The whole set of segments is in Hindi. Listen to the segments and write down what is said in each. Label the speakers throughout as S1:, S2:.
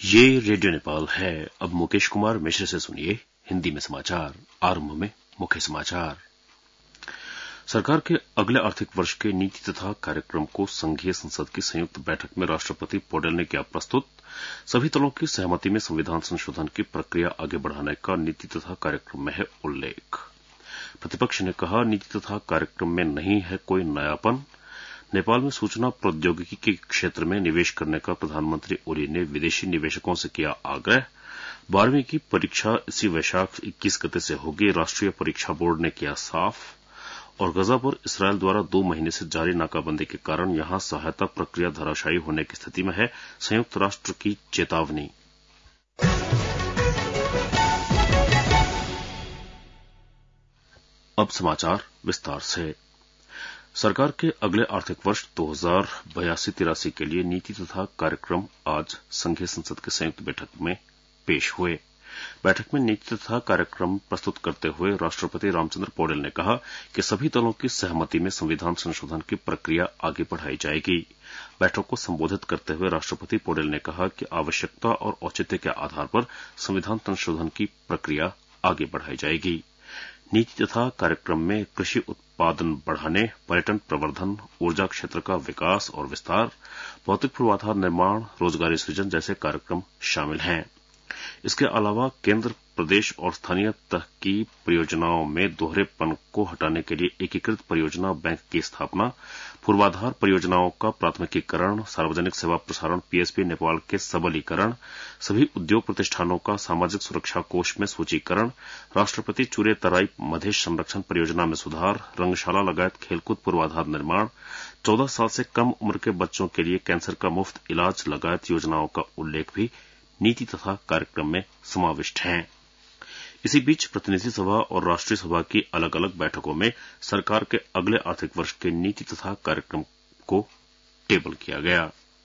S1: ये रेडियो नेपाल है। अब मुकेश कुमार मिश्र से सुनिए हिंदी में समाचार। आरंभ में मुख्य समाचार। सरकार के अगले आर्थिक वर्ष के नीति तथा कार्यक्रम को संघीय संसद की संयुक्त बैठक में राष्ट्रपति पौडेल ने किया प्रस्तुत। सभी दलों की सहमति में संविधान संशोधन की प्रक्रिया आगे बढ़ाने का नीति तथा कार्यक्रम में है उल्लेख। प्रतिपक्ष ने कहा, नीति तथा कार्यक्रम में नहीं है कोई नयापन। नेपाल में सूचना प्रौद्योगिकी के क्षेत्र में निवेश करने का प्रधानमंत्री ओली ने विदेशी निवेशकों से किया आग्रह। 12वीं की परीक्षा इसी वैशाख 21 गते से होगी, राष्ट्रीय परीक्षा बोर्ड ने किया साफ। और गजा पर इसराइल द्वारा 2 महीने से जारी नाकाबंदी के कारण यहां सहायता प्रक्रिया धराशायी होने की स्थिति में है, संयुक्त राष्ट्र की चेतावनी। अब समाचार विस्तार से। सरकार के अगले आर्थिक वर्ष 2082-83 के लिए नीति तथा कार्यक्रम आज संघीय संसद की संयुक्त बैठक में पेश हुए। बैठक में नीति तथा कार्यक्रम प्रस्तुत करते हुए राष्ट्रपति रामचंद्र पौडेल ने कहा कि सभी दलों की सहमति में संविधान संशोधन की प्रक्रिया आगे बढ़ाई जाएगी। बैठक को संबोधित करते हुए राष्ट्रपति पौडेल ने कहा कि आवश्यकता और औचित्य के आधार पर संविधान संशोधन की प्रक्रिया आगे बढ़ाई जाएगी। नीति तथा कार्यक्रम में कृषि उत्पादन बढ़ाने, पर्यटन प्रवर्धन, ऊर्जा क्षेत्र का विकास और विस्तार, भौतिक पूर्वाधार निर्माण, रोजगारी सृजन जैसे कार्यक्रम शामिल हैं। इसके अलावा केंद्र, प्रदेश और स्थानीय तह की परियोजनाओं में दोहरेपन को हटाने के लिए एकीकृत परियोजना बैंक की स्थापना, पूर्वाधार परियोजनाओं का प्राथमिकीकरण, सार्वजनिक सेवा प्रसारण पीएसपी नेपाल के सबलीकरण, सभी उद्योग प्रतिष्ठानों का सामाजिक सुरक्षा कोष में सूचीकरण, राष्ट्रपति चूरे तराई मधेश संरक्षण परियोजना में सुधार, रंगशाला लगायत खेलकूद पूर्वाधार निर्माण, 14 साल से कम उम्र के बच्चों के लिए कैंसर का मुफ्त इलाज लगायत योजनाओं का उल्लेख भी नीति तथा कार्यक्रम में समाविष्ट हैं। इसी बीच प्रतिनिधि सभा और राष्ट्रीय सभा की अलग अलग बैठकों में सरकार के अगले आर्थिक वर्ष के नीति तथा कार्यक्रम को टेबल किया गया।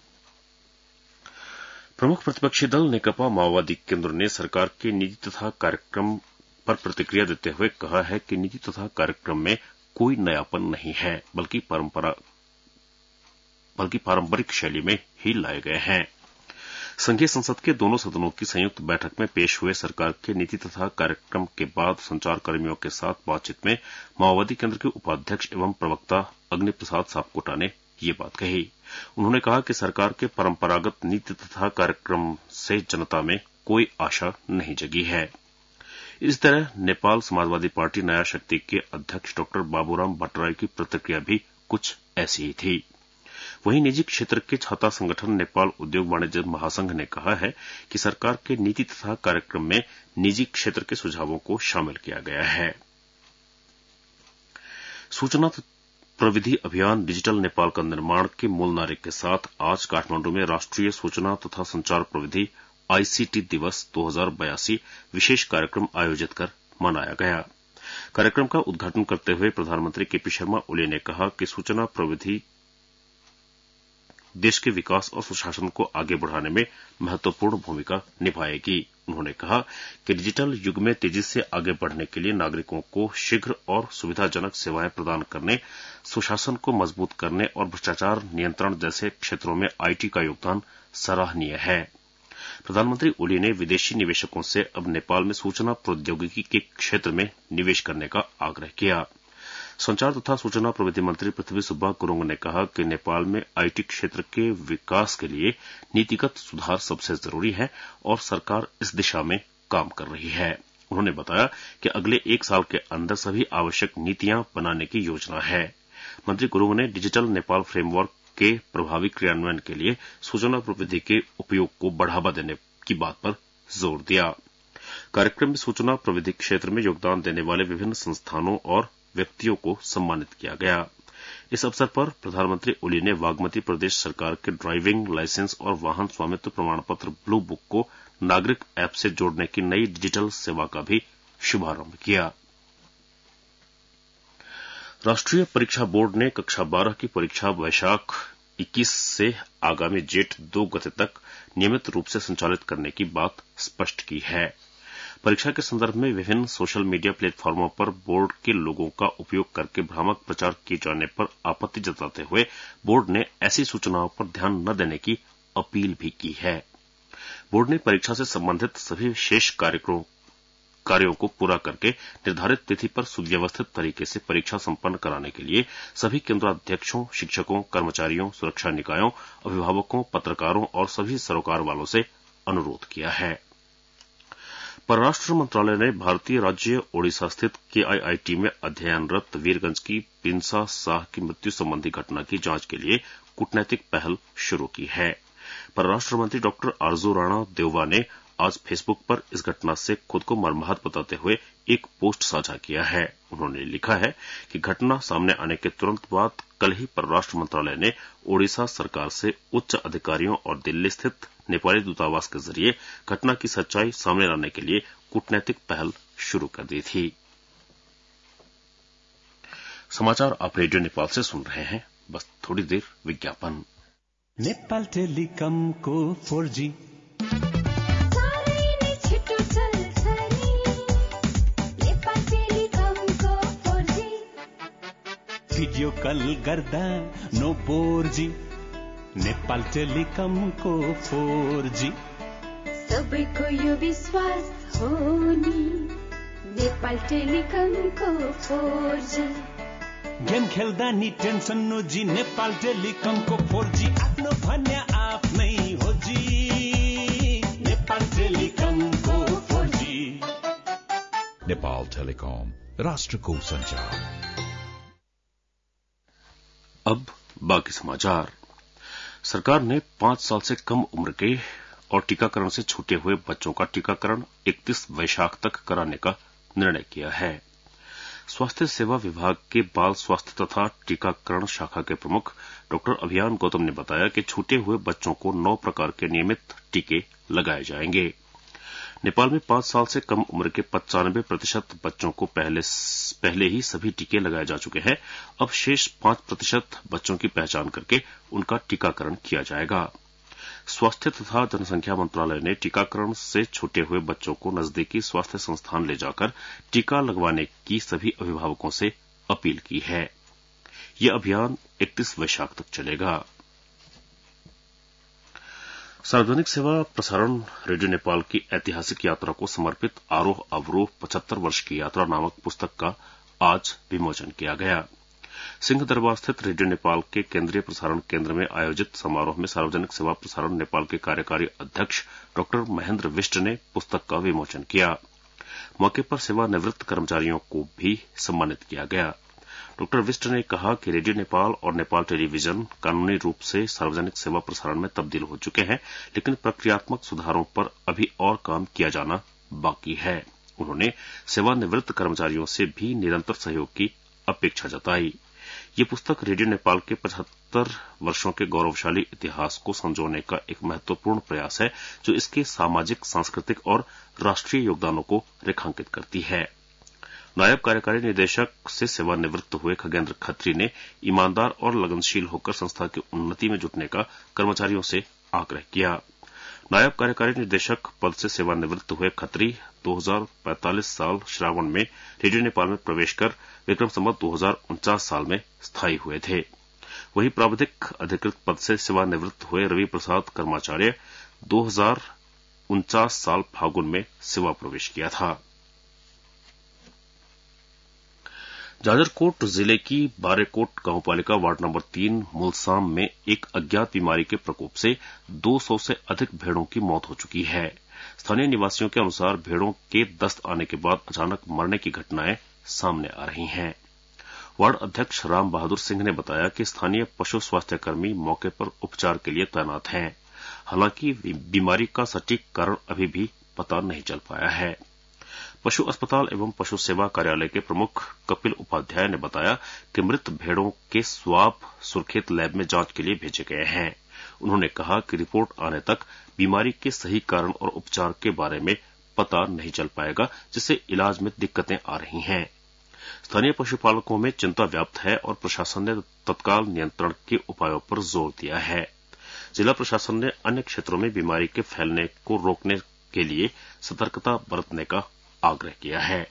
S1: प्रमुख प्रतिपक्षी दल नेकपा माओवादी केंद्र ने सरकार के नीति तथा कार्यक्रम पर प्रतिक्रिया देते हुए कहा है कि नीति तथा कार्यक्रम में कोई नयापन नहीं है, बल्कि पारंपरिक शैली में ही लाए गए हैं। संघीय संसद के दोनों सदनों की संयुक्त बैठक में पेश हुए सरकार के नीति तथा कार्यक्रम के बाद संचारकर्मियों के साथ बातचीत में माओवादी केंद्र के उपाध्यक्ष एवं प्रवक्ता अग्नि प्रसाद सापकोटा ने ये बात कही। उन्होंने कहा कि सरकार के परंपरागत नीति तथा कार्यक्रम से जनता में कोई आशा नहीं जगी है। इस तरह नेपाल समाजवादी पार्टी नया शक्ति के अध्यक्ष डॉ बाबूराम भट्टराई की प्रतिक्रिया भी कुछ ऐसी ही थी। वहीं निजी क्षेत्र के छाता संगठन नेपाल उद्योग वाणिज्य महासंघ ने कहा है कि सरकार के नीति तथा कार्यक्रम में निजी क्षेत्र के सुझावों को शामिल किया गया है। सूचना प्रविधि अभियान डिजिटल नेपाल का निर्माण के मूल नारे के साथ आज काठमांडू में राष्ट्रीय सूचना तथा संचार प्रविधि आईसीटी दिवस 2082 विशेष कार्यक्रम आयोजित कर मनाया गया। कार्यक्रम का उद्घाटन करते हुए प्रधानमंत्री केपी शर्मा ओली ने कहा कि सूचना प्रविधि देश के विकास और सुशासन को आगे बढ़ाने में महत्वपूर्ण भूमिका निभाएगी। उन्होंने कहा कि डिजिटल युग में तेजी से आगे बढ़ने के लिए नागरिकों को शीघ्र और सुविधाजनक सेवाएं प्रदान करने, सुशासन को मजबूत करने और भ्रष्टाचार नियंत्रण जैसे क्षेत्रों में आईटी का योगदान सराहनीय है। प्रधानमंत्री ओली ने विदेशी निवेशकों से अब नेपाल में सूचना प्रौद्योगिकी के क्षेत्र में निवेश करने का आग्रह किया। संचार तथा सूचना प्रविधि मंत्री पृथ्वी सुब्बा गुरुंग ने कहा कि नेपाल में आईटी क्षेत्र के विकास के लिए नीतिगत सुधार सबसे जरूरी है और सरकार इस दिशा में काम कर रही है। उन्होंने बताया कि अगले 1 साल के अंदर सभी आवश्यक नीतियां बनाने की योजना है। मंत्री गुरुंग ने डिजिटल नेपाल फ्रेमवर्क के प्रभावी क्रियान्वयन के लिए सूचना प्रविधि के उपयोग को बढ़ावा देने की बात पर जोर दिया। कार्यक्रम में सूचना प्रविधि क्षेत्र में योगदान देने वाले विभिन्न संस्थानों और व्यक्तियों को सम्मानित किया गया। इस अवसर पर प्रधानमंत्री ओली ने बागमती प्रदेश सरकार के ड्राइविंग लाइसेंस और वाहन स्वामित्व प्रमाण पत्र ब्लू बुक को नागरिक ऐप से जोड़ने की नई डिजिटल सेवा का भी शुभारंभ किया। राष्ट्रीय परीक्षा बोर्ड ने कक्षा 12 की परीक्षा वैशाख 21 से आगामी जेठ 2 गते तक नियमित रूप से संचालित करने की बात स्पष्ट की है। परीक्षा के संदर्भ में विभिन्न सोशल मीडिया प्लेटफॉर्मों पर बोर्ड के लोगों का उपयोग करके भ्रामक प्रचार किए जाने पर आपत्ति जताते हुए बोर्ड ने ऐसी सूचनाओं पर ध्यान न देने की अपील भी की है। बोर्ड ने परीक्षा से संबंधित सभी शेष कार्यों को पूरा करके निर्धारित तिथि पर सुव्यवस्थित तरीके से परीक्षा संपन्न कराने के लिए सभी केंद्राध्यक्षों, शिक्षकों, कर्मचारियों, सुरक्षा निकायों, अभिभावकों, पत्रकारों और सभी सरोकार वालों से अनुरोध किया है। परराष्ट्र मंत्रालय ने भारतीय राज्य ओडिशा स्थित KIIT में अध्ययनरत वीरगंज की पिंसा शाह की मृत्यु संबंधी घटना की जांच के लिए कूटनैतिक पहल शुरू की है। परराष्ट्र मंत्री डॉक्टर आरजू राणा देववा ने आज फेसबुक पर इस घटना से खुद को मर्माहत बताते हुए एक पोस्ट साझा किया है। उन्होंने लिखा है कि घटना सामने आने के तुरंत बाद कल ही परराष्ट्र मंत्रालय ने ओडिशा सरकार से उच्च अधिकारियों और दिल्ली स्थित नेपाली दूतावास के जरिए घटना की सच्चाई सामने लाने के लिए कूटनैतिक पहल शुरू कर दी थी। समाचार आप रेडियो नेपाल से सुन रहे हैं। बस थोड़ी देर विज्ञापन।
S2: नेपाल टेलिकम को 4G भिडियो कल गर्दा नो बोर्जी नेपाल टेलिकम को 4G
S3: सबैको यो विश्वास हो नि नेपाल टेलिकम को 4G
S2: गेम खेल्दा नि टेन्सन नो जी नेपाल टेलिकम को 4G आफ्नो भन्या आफ्नै हो जी नेपाल टेलिकम को 4G
S4: नेपाल टेलिकम राष्ट्रको संचार।
S1: अब बाकी समाचार। सरकार ने 5 साल से कम उम्र के और टीकाकरण से छूटे हुए बच्चों का टीकाकरण 31 वैशाख तक कराने का निर्णय किया है। स्वास्थ्य सेवा विभाग के बाल स्वास्थ्य तथा टीकाकरण शाखा के प्रमुख डॉक्टर अभियान गौतम ने बताया कि छूटे हुए बच्चों को 9 प्रकार के नियमित टीके लगाए जाएंगे। नेपाल में 5 साल से कम उम्र के 95% बच्चों को पहले ही सभी टीके लगाए जा चुके हैं। अब शेष 5% बच्चों की पहचान करके उनका टीकाकरण किया जाएगा। स्वास्थ्य तथा जनसंख्या मंत्रालय ने टीकाकरण से छूटे हुए बच्चों को नजदीकी स्वास्थ्य संस्थान ले जाकर टीका लगवाने की सभी अभिभावकों से अपील की है। यह अभियान 31 वैशाख तक चलेगा। सार्वजनिक सेवा प्रसारण रेडियो नेपाल की ऐतिहासिक यात्रा को समर्पित आरोह अवरोह 75 वर्ष की यात्रा नामक पुस्तक का आज विमोचन किया गया। सिंह दरबार स्थित रेडियो नेपाल के केंद्रीय प्रसारण केंद्र में आयोजित समारोह में सार्वजनिक सेवा प्रसारण नेपाल के कार्यकारी अध्यक्ष डॉक्टर महेंद्र विष्ट ने पुस्तक का विमोचन किया। मौके पर सेवानिवृत्त कर्मचारियों को भी सम्मानित किया गया। डॉक्टर विष्ट ने कहा कि रेडियो नेपाल और नेपाल टेलीविजन कानूनी रूप से सार्वजनिक सेवा प्रसारण में तब्दील हो चुके हैं, लेकिन प्रक्रियात्मक सुधारों पर अभी और काम किया जाना बाकी है। उन्होंने सेवानिवृत्त कर्मचारियों से भी निरंतर सहयोग की अपेक्षा जताई। ये पुस्तक रेडियो नेपाल के 75 वर्षों के गौरवशाली इतिहास को संजोने का एक महत्वपूर्ण प्रयास है, जो इसके सामाजिक, सांस्कृतिक और राष्ट्रीय योगदानों को रेखांकित करती है। नायब कार्यकारी निदेशक से सेवानिवृत्त हुए खगेंद्र खत्री ने ईमानदार और लगनशील होकर संस्था की उन्नति में जुटने का कर्मचारियों से आग्रह किया। नायब कार्यकारी निदेशक पद से सेवानिवृत्त हुए खत्री 2045 साल श्रावण में रेडियो नेपाल में प्रवेश कर विक्रम संवत 2049 साल में स्थायी हुए थे। वहीं प्राविधिक अधिकृत पद से सेवानिवृत्त हुए रवि प्रसाद कर्माचार्य 2049 साल फागुन में सेवा प्रवेश किया था। जाजरकोट जिले की बारेकोट गांवपालिका वार्ड नंबर 3 मुलसाम में एक अज्ञात बीमारी के प्रकोप से 200 से अधिक भेड़ों की मौत हो चुकी है। स्थानीय निवासियों के अनुसार भेड़ों के दस्त आने के बाद अचानक मरने की घटनाएं सामने आ रही हैं। वार्ड अध्यक्ष राम बहादुर सिंह ने बताया कि स्थानीय पशु स्वास्थ्य कर्मी मौके पर उपचार के लिए तैनात हैं। हालांकि बीमारी का सटीक कारण अभी भी पता नहीं चल पाया है। पशु अस्पताल एवं पशु सेवा कार्यालय के प्रमुख कपिल उपाध्याय ने बताया कि मृत भेड़ों के स्वाब सुर्खेत लैब में जांच के लिए भेजे गए हैं। उन्होंने कहा कि रिपोर्ट आने तक बीमारी के सही कारण और उपचार के बारे में पता नहीं चल पाएगा, जिससे इलाज में दिक्कतें आ रही हैं। स्थानीय पशुपालकों में चिंता व्याप्त है और प्रशासन ने तत्काल नियंत्रण के उपायों पर जोर दिया है। जिला प्रशासन ने अन्य क्षेत्रों में बीमारी के फैलने को रोकने के लिए सतर्कता बरतने का आग्रह किया है।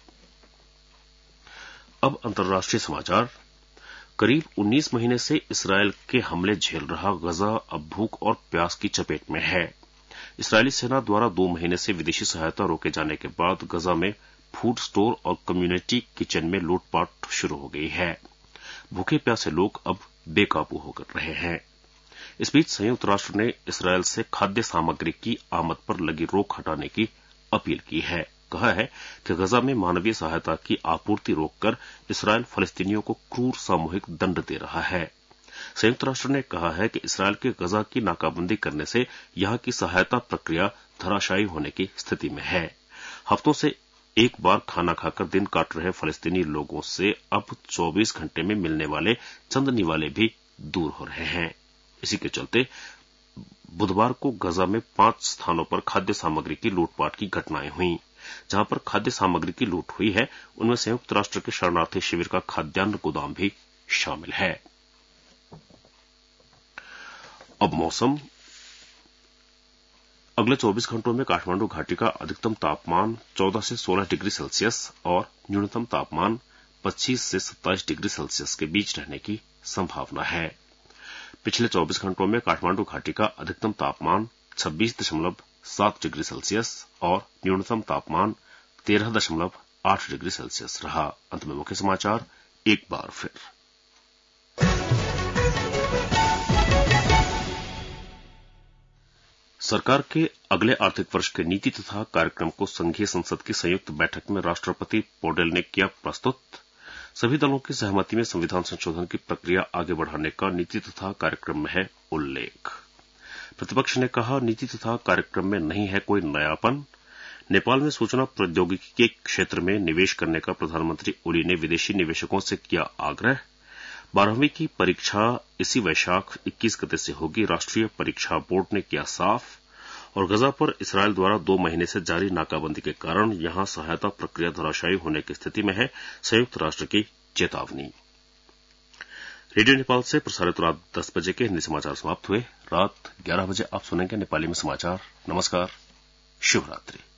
S1: अब अंतर्राष्ट्रीय समाचार। करीब 19 महीने से इसराइल के हमले झेल रहा गजा अब भूख और प्यास की चपेट में है। इस्राएली सेना द्वारा 2 महीने से विदेशी सहायता रोके जाने के बाद गजा में फूड स्टोर और कम्युनिटी किचन में लूटपाट शुरू हो गई है। भूखे प्यासे लोग अब बेकाबू हो रहे हैं। इस बीच संयुक्त राष्ट्र ने इसराइल से खाद्य सामग्री की आमद पर लगी रोक हटाने की अपील की है। कहा है कि गजा में मानवीय सहायता की आपूर्ति रोककर इसराइल फलस्तीनियों को क्रूर सामूहिक दंड दे रहा है। संयुक्त राष्ट्र ने कहा है कि इसराइल के गजा की नाकाबंदी करने से यहां की सहायता प्रक्रिया धराशायी होने की स्थिति में है। हफ्तों से एक बार खाना खाकर दिन काट रहे फलस्तीनी लोगों से अब 24 घंटे में मिलने वाले चंद निवाले भी दूर हो रहे हैं। इसी के चलते बुधवार को गजा में 5 स्थानों पर खाद्य सामग्री की लूटपाट की घटनाएं हुई। जहां पर खाद्य सामग्री की लूट हुई है उनमें संयुक्त राष्ट्र के शरणार्थी शिविर का खाद्यान्न गोदाम भी शामिल है। अब मौसम। अगले 24 घंटों में काठमांडू घाटी का अधिकतम तापमान 14 से 16 डिग्री सेल्सियस और न्यूनतम तापमान 25 से 27 डिग्री सेल्सियस के बीच रहने की संभावना है। पिछले 24 घंटों में काठमांडू घाटी का अधिकतम तापमान 26.7 डिग्री सेल्सियस और न्यूनतम तापमान 13.8 डिग्री सेल्सियस रहा। अंत में मुख्य समाचार एक बार फिर। सरकार के अगले आर्थिक वर्ष के नीति तथा कार्यक्रम को संघीय संसद की संयुक्त बैठक में राष्ट्रपति पौडेल ने किया प्रस्तुत। सभी दलों की सहमति में संविधान संशोधन की प्रक्रिया आगे बढ़ाने का नीति तथा कार्यक्रम में है उल्लेख। प्रतिपक्ष ने कहा, नीति तथा कार्यक्रम में नहीं है कोई नयापन। नेपाल में सूचना प्रौद्योगिकी के क्षेत्र में निवेश करने का प्रधानमंत्री ओली ने विदेशी निवेशकों से किया आग्रह। 12वीं की परीक्षा इसी वैशाख 21 गते से होगी, राष्ट्रीय परीक्षा बोर्ड ने किया साफ। और गजा पर इसराइल द्वारा 2 महीने से जारी नाकाबंदी के कारण यहां सहायता प्रक्रिया धराशायी होने की स्थिति में है, संयुक्त राष्ट्र की चेतावनी। रेडियो नेपाल से प्रसारित रात 10 बजे के हिंदी समाचार समाप्त हुए। रात 11 बजे आप सुनेंगे नेपाली में समाचार। नमस्कार, शुभ रात्रि।